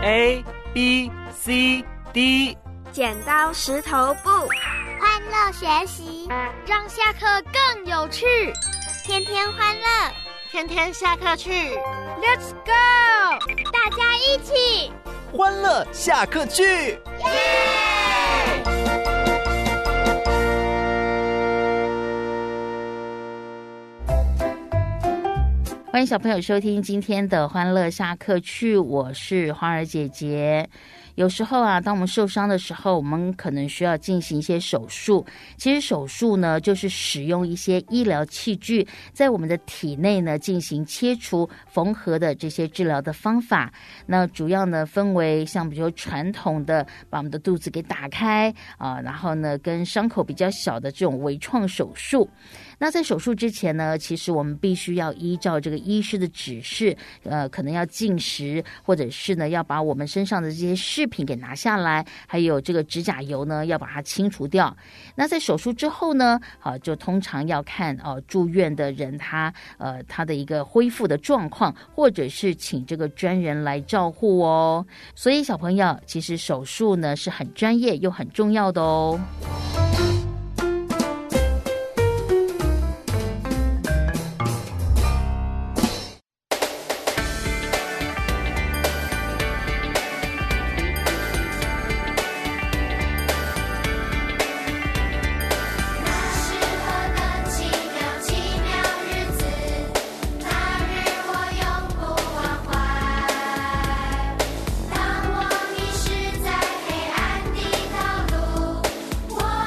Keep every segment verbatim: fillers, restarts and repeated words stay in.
A B C D。 剪刀石头布， 欢乐学习， 让下课更有趣。 天天欢乐， 天天下课去。 Let's go！ 大家一起欢乐下课去，耶！ 欢迎小朋友收听今天的欢乐下课去，我是花儿姐姐。有时候啊，当我们受伤的时候，我们可能需要进行一些手术。其实手术呢，就是使用一些医疗器具，在我们的体内呢进行切除、缝合的这些治疗的方法。那主要呢分为像比如传统的把我们的肚子给打开啊，然后呢跟伤口比较小的这种微创手术。那在手术之前呢，其实我们必须要依照这个医师的指示，呃，可能要禁食，或者是呢要把我们身上的这些饰品给拿下来，还有这个指甲油呢要把它清除掉。那在手术之后呢，啊，就通常要看呃住院的人他呃他的一个恢复的状况，或者是请这个专人来照护哦。所以小朋友，其实手术呢是很专业又很重要的哦。 我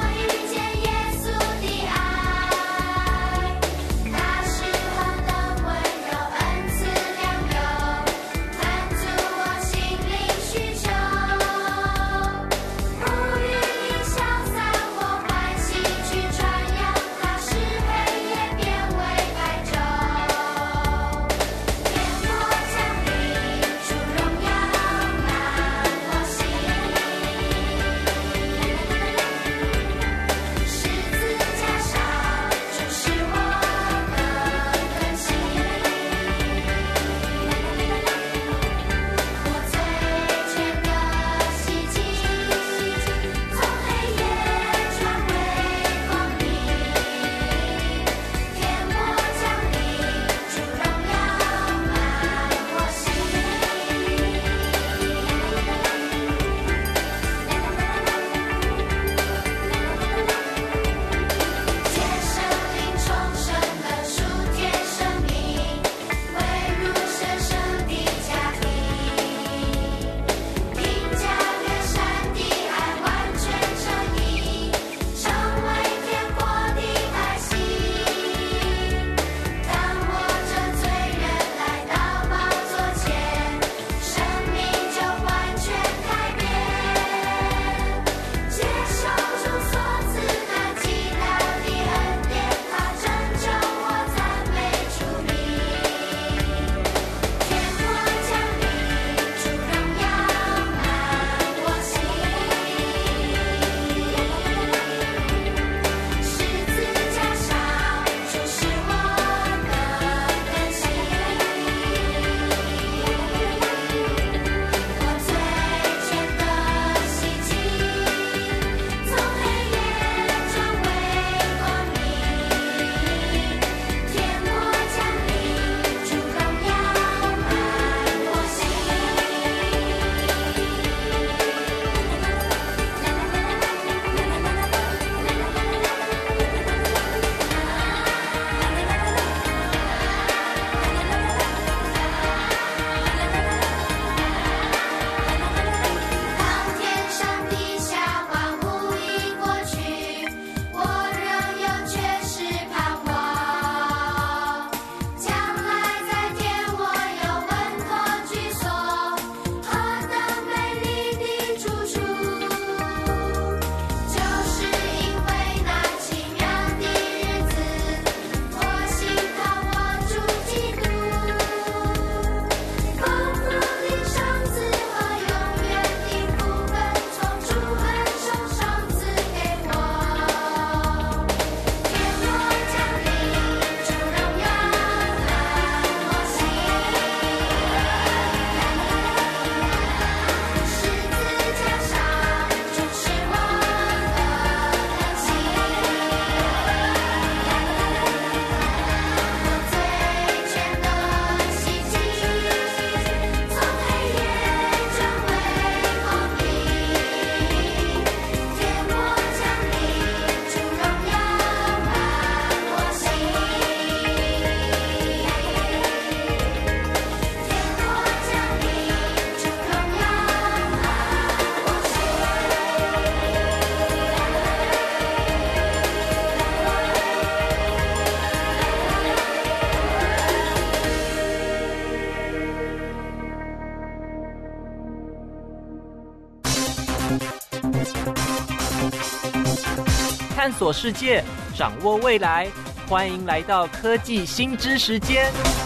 探索世界，掌握未来，欢迎来到科技新知时间。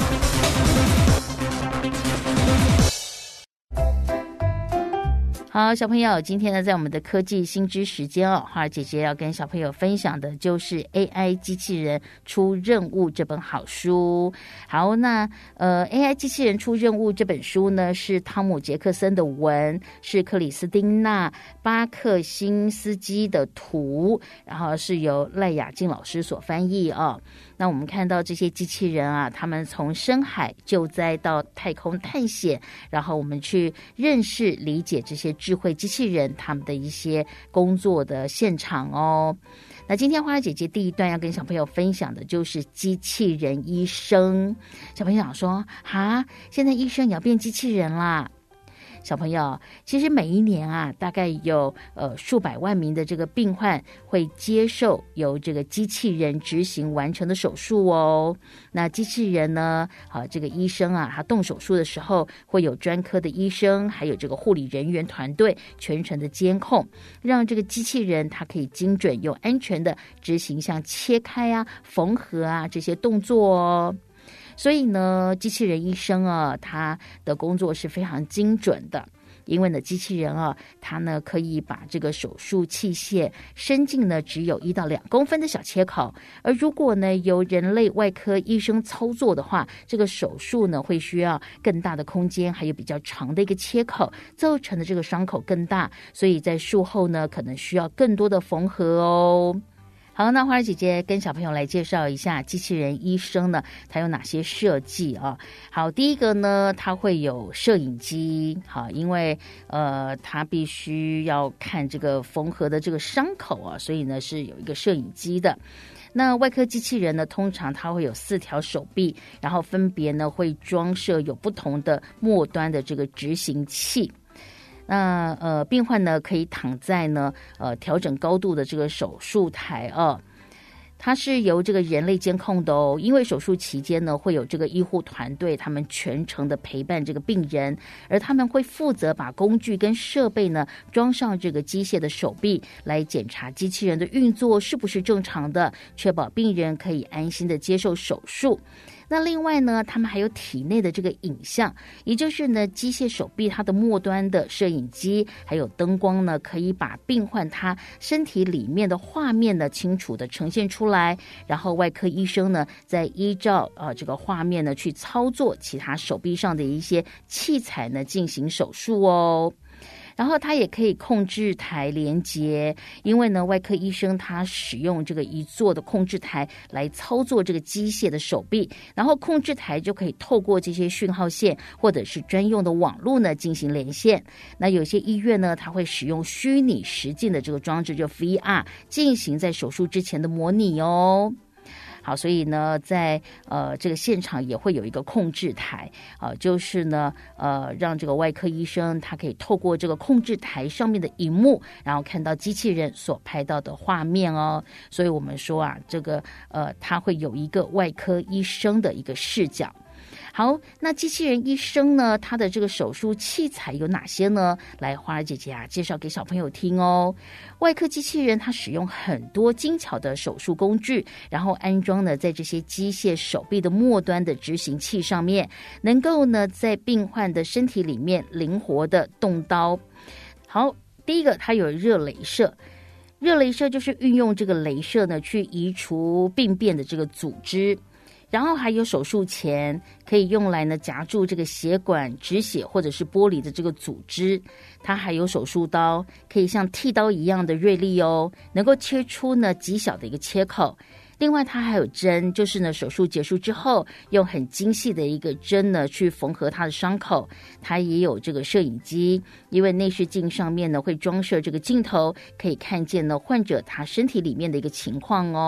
好，小朋友，今天呢，在我们的科技新知时间哦，花儿姐姐要跟小朋友分享的就是 A I 机器人出任务这本好书。好，那呃 A I 机器人出任务这本书呢，是汤姆杰克森的文，是克里斯汀娜巴克辛斯基的图，然后是由赖雅静老师所翻译哦。那我们看到这些机器人啊，他们从深海救灾到太空探险，然后我们去认识理解这些智慧机器人他们的一些工作的现场哦。那今天花儿姐姐第一段要跟小朋友分享的就是机器人医生。小朋友想说哈，现在医生也要变机器人啦。小朋友，其实每一年啊，大概有呃数百万名的这个病患会接受由这个机器人执行完成的手术哦。那机器人呢，啊，这个医生啊，他动手术的时候会有专科的医生，还有这个护理人员团队全程的监控，让这个机器人它可以精准又安全的执行像切开啊、缝合啊这些动作哦。所以呢，机器人医生啊，他的工作是非常精准的，因为呢，机器人啊，它呢可以把这个手术器械伸进呢只有一到两公分的小切口，而如果呢由人类外科医生操作的话，这个手术呢会需要更大的空间，还有比较长的一个切口，造成的这个伤口更大，所以在术后呢可能需要更多的缝合哦。好，那花儿姐姐跟小朋友来介绍一下机器人医生呢，它有哪些设计啊？好，第一个呢，它会有摄影机，好，因为呃，它必须要看这个缝合的这个伤口啊，所以呢是有一个摄影机的。那外科机器人呢，通常它会有四条手臂，然后分别呢会装设有不同的末端的这个执行器。那呃，病患呢可以躺在呢呃调整高度的这个手术台啊，它是由这个人类监控的哦。因为手术期间呢，会有这个医护团队，他们全程的陪伴这个病人，而他们会负责把工具跟设备呢装上这个机械的手臂，来检查机器人的运作是不是正常的，确保病人可以安心的接受手术。那另外呢，他们还有体内的这个影像，也就是呢机械手臂它的末端的摄影机，还有灯光呢，可以把病患他身体里面的画面呢清楚的呈现出来，然后外科医生呢再依照呃这个画面呢去操作其他手臂上的一些器材呢进行手术哦。然后它也可以控制台连接，因为呢外科医生他使用这个一座的控制台来操作这个机械的手臂，然后控制台就可以透过这些讯号线或者是专用的网络呢进行连线。那有些医院呢，它会使用虚拟实境的这个装置，就 V R 进行在手术之前的模拟哦。好，所以呢，在呃这个现场也会有一个控制台啊、呃，就是呢呃让这个外科医生他可以透过这个控制台上面的荧幕，然后看到机器人所拍到的画面哦。所以我们说啊，这个呃他会有一个外科医生的一个视角。好，那机器人医生呢，他的这个手术器材有哪些呢？来，花儿姐姐啊，介绍给小朋友听哦。外科机器人它使用很多精巧的手术工具，然后安装呢在这些机械手臂的末端的执行器上面，能够呢在病患的身体里面灵活的动刀。好，第一个它有热雷射。热雷射就是运用这个雷射呢去移除病变的这个组织。然后还有手术前可以用来呢夹住这个血管、止血或者是剥离的这个组织。它还有手术刀，可以像剃刀一样的锐利哦，能够切出呢极小的一个切口。另外它还有针，就是呢手术结束之后用很精细的一个针呢去缝合它的伤口。它也有这个摄影机，因为内视镜上面呢会装设这个镜头，可以看见呢患者他身体里面的一个情况哦。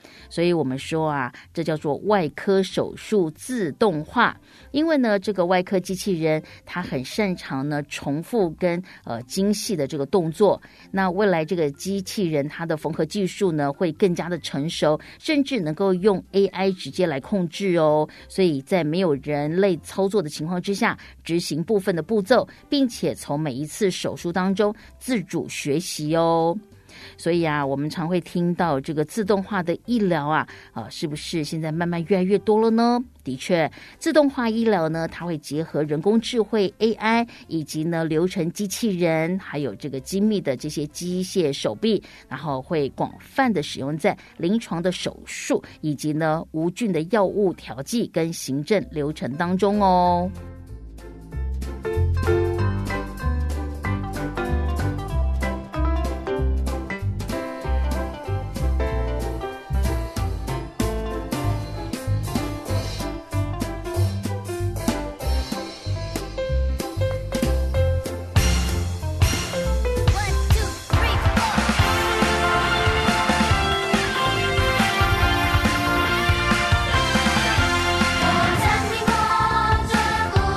所以我们说啊，这叫做外科手术自动化。因为呢，这个外科机器人它很擅长呢重复跟呃精细的这个动作。那未来这个机器人它的缝合技术呢会更加的成熟，甚至能够用 A I 直接来控制哦。所以在没有人类操作的情况之下，执行部分的步骤，并且从每一次手术当中自主学习哦。所以啊，我们常会听到这个自动化的医疗啊，啊，是不是现在慢慢越来越多了呢？的确，自动化医疗呢，它会结合人工智慧 A I 以及呢流程机器人，还有这个精密的这些机械手臂，然后会广泛的使用在临床的手术以及呢无菌的药物调剂跟行政流程当中哦。 我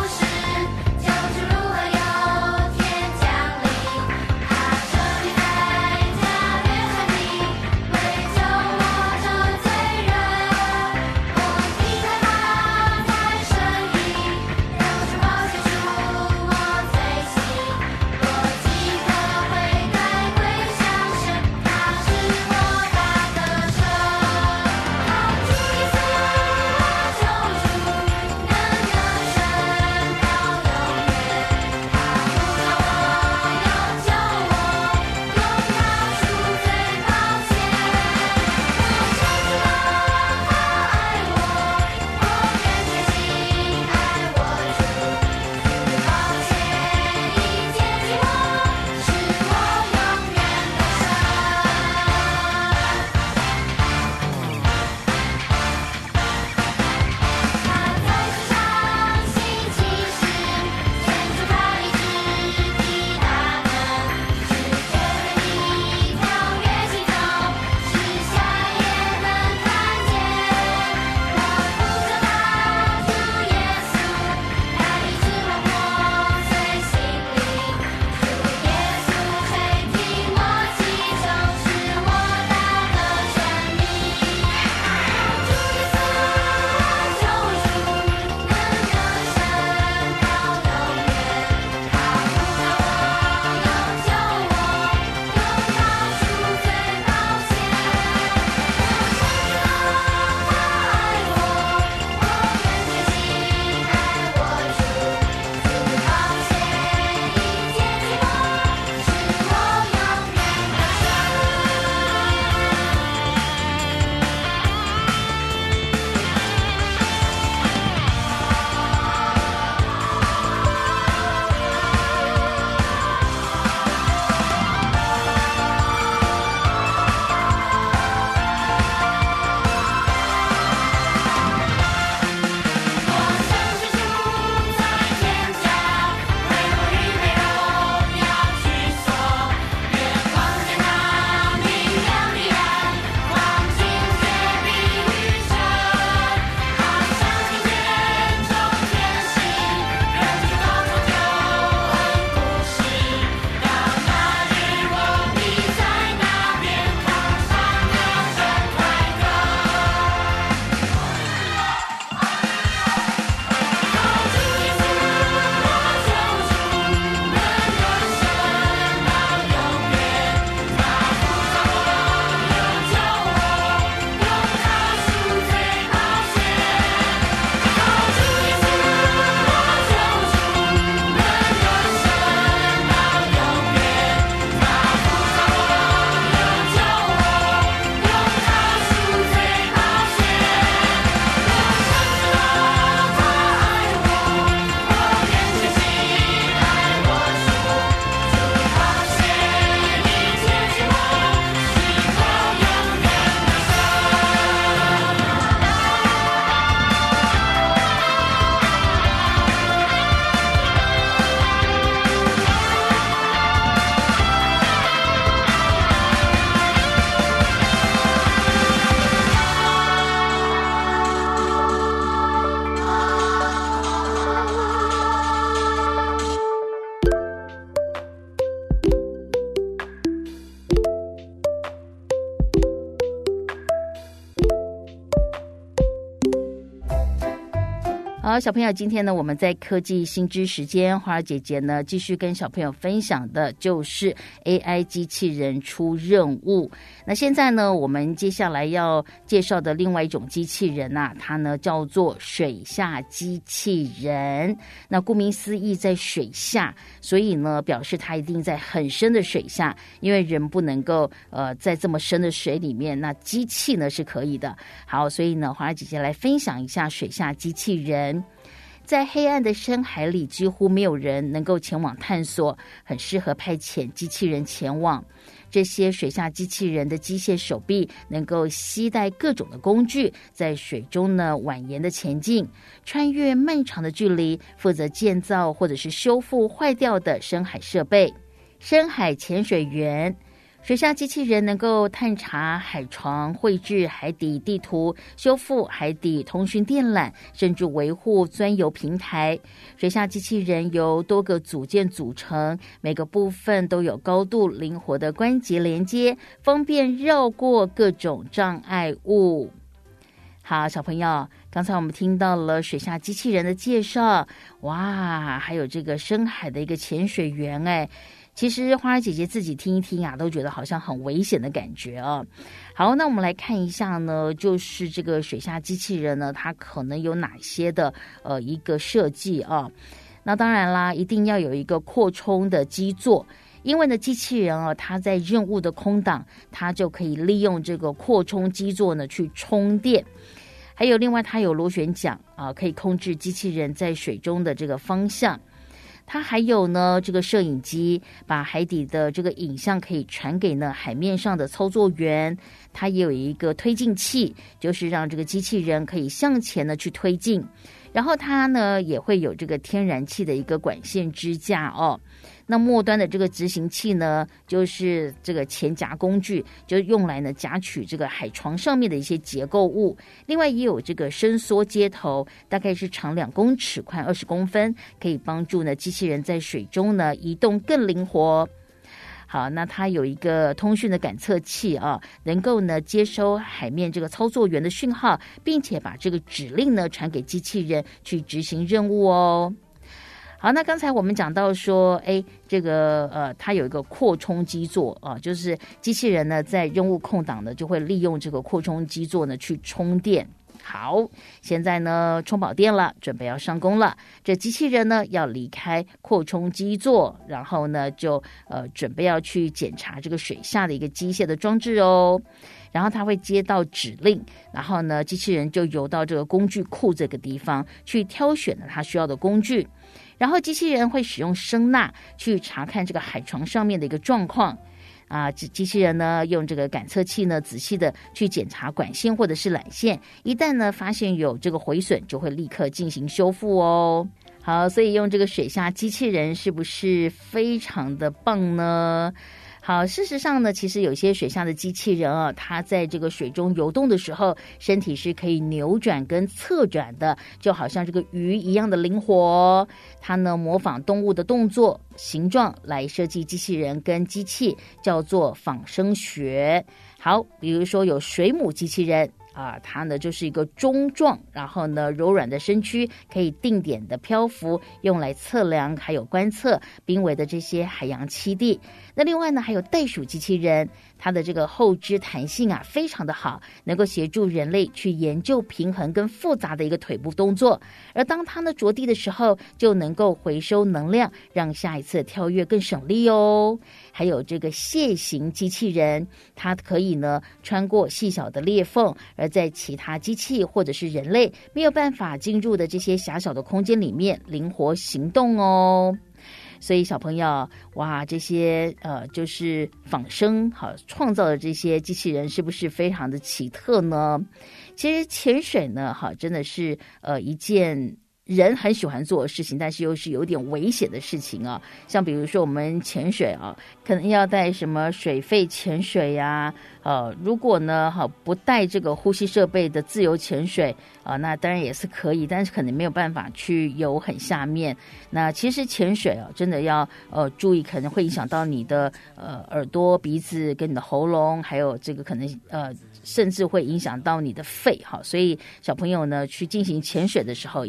好，小朋友，今天呢，我们在科技新知时间，花儿姐姐呢继续跟小朋友分享的就是 A I 机器人出任务。那现在呢，我们接下来要介绍的另外一种机器人啊，它呢叫做水下机器人。那顾名思义，在水下，所以呢，表示它一定在很深的水下，因为人不能够呃在这么深的水里面，那机器呢是可以的。好，所以呢，花儿姐姐来分享一下水下机器人。在黑暗的深海里，几乎没有人能够前往探索，很适合派遣机器人前往。这些水下机器人的机械手臂能够携带各种的工具，在水中呢蜿蜒的前进，穿越漫长的距离，负责建造或者是修复坏掉的深海设备。深海潜水员。水下机器人能够探查海床、绘制海底地图、修复海底通讯电缆，甚至维护钻油平台。水下机器人由多个组件组成，每个部分都有高度灵活的关节连接，方便绕过各种障碍物。好，小朋友，刚才我们听到了水下机器人的介绍，哇，还有这个深海的一个潜水员，哎。其实花儿姐姐自己听一听啊，都觉得好像很危险的感觉啊。好，那我们来看一下呢，就是这个水下机器人呢，它可能有哪些的呃一个设计啊？那当然啦，一定要有一个扩充的基座，因为呢，机器人啊，它在任务的空档，它就可以利用这个扩充基座呢去充电。还有另外，它有螺旋桨啊，可以控制机器人在水中的这个方向。它还有呢，这个摄影机把海底的这个影像可以传给呢海面上的操作员。它也有一个推进器，就是让这个机器人可以向前呢去推进。然后它呢也会有这个天然气的一个管线支架哦。那末端的这个执行器呢，就是这个前夹工具，就是用来呢夹取这个海床上面的一些结构物。另外也有这个伸缩接头，大概是长两公尺，宽二十公分，可以帮助呢机器人在水中呢移动更灵活。好，那它有一个通讯的感测器啊，能够呢接收海面这个操作员的讯号，并且把这个指令呢传给机器人去执行任务哦。好，那刚才我们讲到说，哎，这个呃，它有一个扩充基座啊，就是机器人呢在任务空档呢就会利用这个扩充基座呢去充电。好，现在呢充饱电了，准备要上工了。这机器人呢要离开扩充基座，然后呢就呃准备要去检查这个水下的一个机械的装置哦。然后他会接到指令，然后呢机器人就游到这个工具库这个地方去挑选了他需要的工具。然后机器人会使用声呐去查看这个海床上面的一个状况啊，机器人呢用这个感测器呢仔细的去检查管线或者是缆线，一旦呢发现有这个毁损，就会立刻进行修复哦。好，所以用这个水下机器人是不是非常的棒呢？好，事实上呢，其实有些水下的机器人啊，它在这个水中游动的时候，身体是可以扭转跟侧转的，就好像这个鱼一样的灵活。它呢模仿动物的动作、形状来设计机器人跟机器，叫做仿生学。好，比如说有水母机器人。啊，它呢就是一个中状，然后呢柔软的身躯，可以定点的漂浮，用来测量还有观测濒危的这些海洋栖地。那另外呢还有袋鼠机器人，它的这个后肢弹性啊非常的好，能够协助人类去研究平衡跟复杂的一个腿部动作。而当它呢着地的时候，就能够回收能量，让下一次跳跃更省力哦。还有这个蟹形机器人，它可以呢穿过细小的裂缝，而在其他机器或者是人类没有办法进入的这些狭小的空间里面灵活行动哦。所以小朋友，哇，这些呃就是仿生好创造的这些机器人是不是非常的奇特呢？其实潜水呢，好真的是呃一件人很喜欢做的事情，但是又是有点危险的事情啊。像比如说我们潜水啊，可能要带什么水肺潜水呀、啊，呃，如果呢好不带这个呼吸设备的自由潜水啊、呃，那当然也是可以，但是可能没有办法去游很下面。那其实潜水啊，真的要呃注意，可能会影响到你的呃耳朵、鼻子跟你的喉咙，还有这个可能呃甚至会影响到你的肺哈。所以小朋友呢去进行潜水的时候，一定要特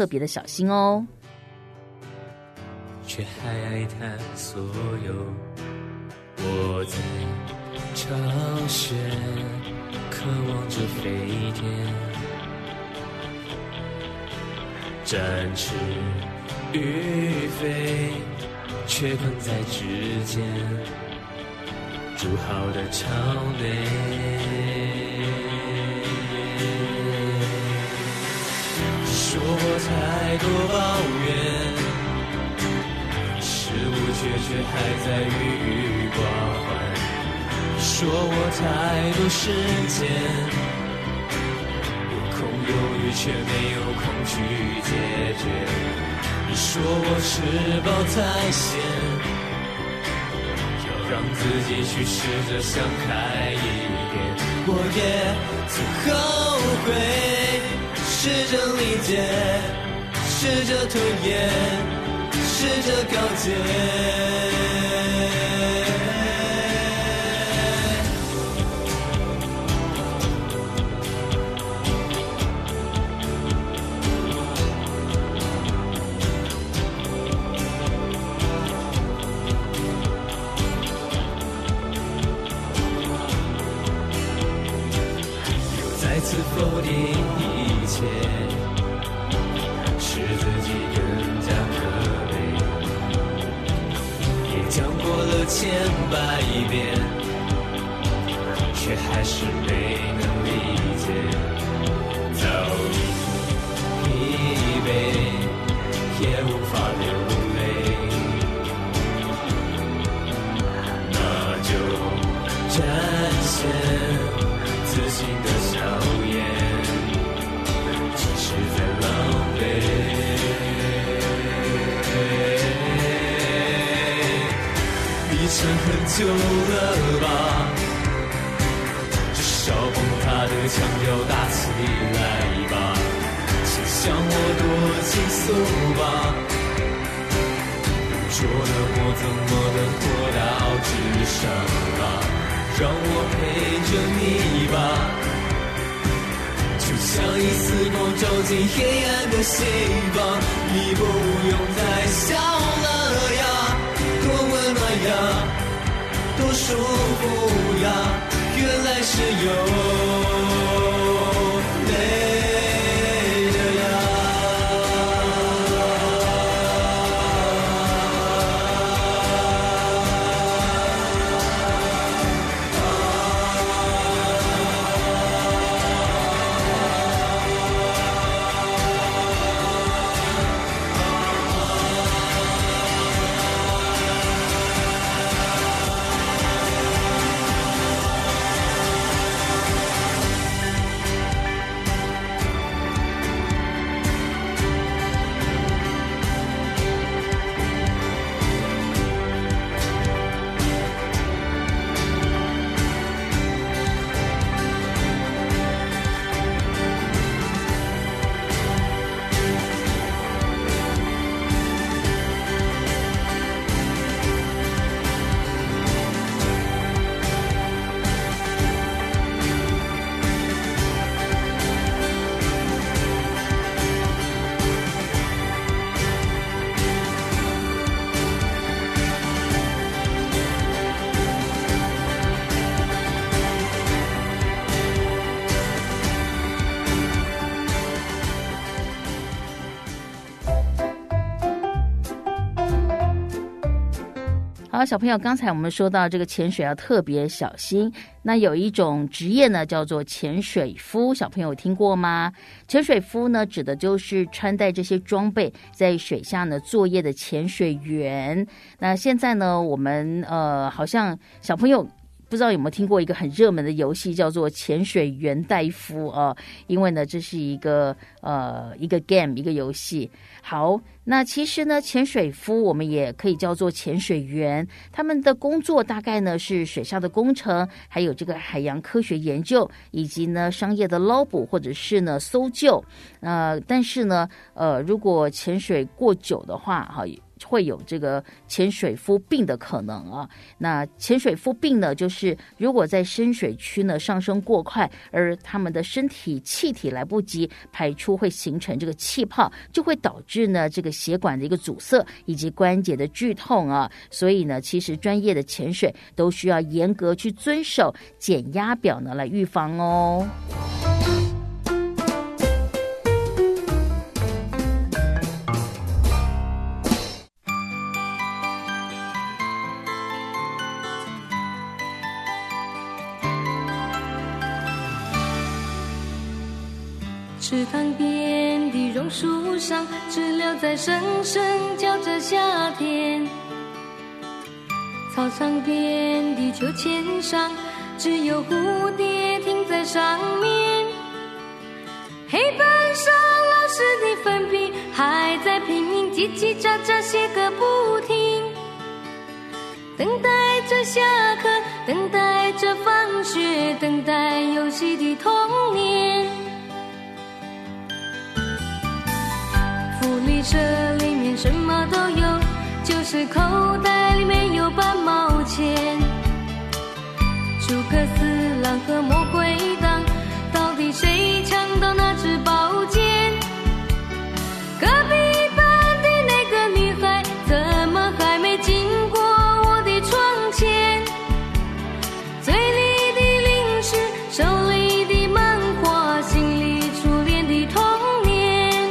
特别的小心哦。 却还爱他所有，我在巢穴渴望着飞天，展翅欲飞，却困在指尖，筑好的巢内。说我太多抱怨，事无绝却还在郁郁寡欢，说我太多时间，有空有余却没有空去解决。你说我吃饱太闲，要让自己去试着想开一点。我也曾后悔，试着理解，试着拖延，试着告诫。又再次否定一切，使自己更加可悲，也讲过了千百遍，却还是没能理解。早已疲惫，也无法流泪，那就展现自信的笑颜，只是在浪费。你撑很久了吧，至少崩塌的墙要打起来吧，请向我多倾诉吧，笨拙的我怎么能活到智商啊，让我陪着你吧，就像一丝光照进黑暗的心房。你不用再笑了呀，多温暖呀，多舒服呀，原来是有泪的呀。 好，小朋友，刚才我们说到这个潜水要特别小心。那有一种职业呢，叫做潜水夫，小朋友有听过吗？潜水夫呢，指的就是穿戴这些装备在水下呢作业的潜水员。那现在呢，我们呃，好像小朋友不知道有没有听过一个很热门的游戏，叫做潜水员戴夫啊、呃？因为呢，这是一个呃一个 game 一个游戏。好，那其实呢，潜水夫我们也可以叫做潜水员，他们的工作大概呢是水下的工程，还有这个海洋科学研究，以及呢商业的捞捕或者是呢搜救。呃，但是呢，呃，如果潜水过久的话，哈。 会有这个潜水夫病的可能啊。那潜水夫病呢，就是如果在深水区呢上升过快，而他们的身体气体来不及排出，会形成这个气泡，就会导致呢这个血管的一个阻塞以及关节的剧痛啊。所以呢，其实专业的潜水都需要严格去遵守减压表呢来预防哦。 池塘边的榕树上，知了在声声叫着夏天。操场边的秋千上，只有蝴蝶停在上面。黑板上老师的粉笔还在拼命叽叽喳喳写个不停，等待着下课，等待着放学，等待游戏的童年。福利社里面什么都有，就是口袋里面有半毛钱。诸葛四郎和魔鬼党，到底谁抢到那支宝剑？隔壁班的那个女孩，怎么还没经过我的窗前？嘴里的零食，手里的漫画，心里初恋的童年。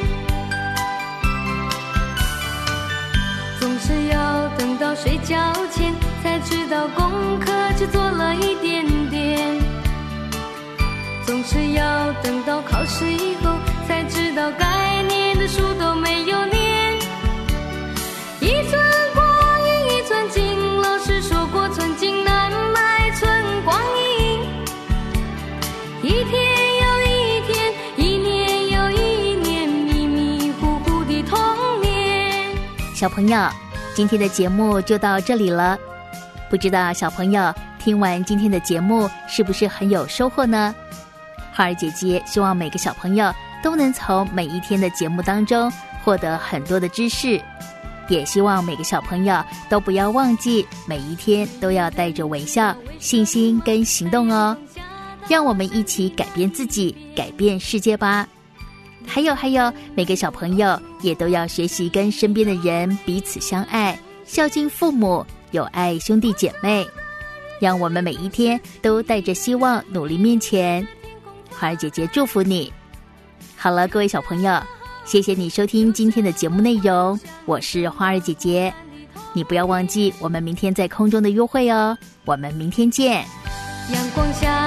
总是要等到睡觉前，才知道功课只做了一点点。总是要等到考试以后，才知道该念的书都没有念。一寸光阴一寸金，老师说过寸金难买寸光阴。一天又一天，一年又一年，迷迷糊糊的童年。 小朋友，今天的节目就到这里了。不知道小朋友听完今天的节目是不是很有收获呢？花儿姐姐希望每个小朋友都能从每一天的节目当中获得很多的知识，也希望每个小朋友都不要忘记每一天都要带着微笑、信心跟行动哦。让我们一起改变自己，改变世界吧。还有还有，每个小朋友也都要学习跟身边的人彼此相爱，孝敬父母，友爱兄弟姐妹。让我们每一天都带着希望努力面前。花儿姐姐祝福你。好了，各位小朋友，谢谢你收听今天的节目内容，我是花儿姐姐。你不要忘记我们明天在空中的约会哦，我们明天见。 阳光下